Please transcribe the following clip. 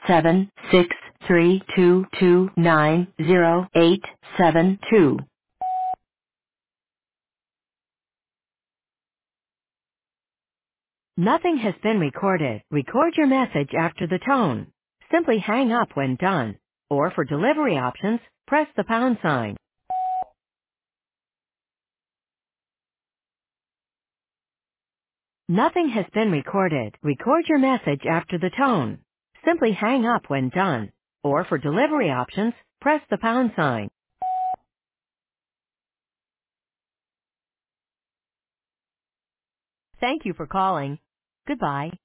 877-632290872. Nothing has been recorded. Record your message after the tone. Simply hang up when done. Or for delivery options, press the pound sign. Nothing has been recorded. Record your message after the tone. Simply hang up when done. Or for delivery options, press the pound sign. Thank you for calling. Goodbye.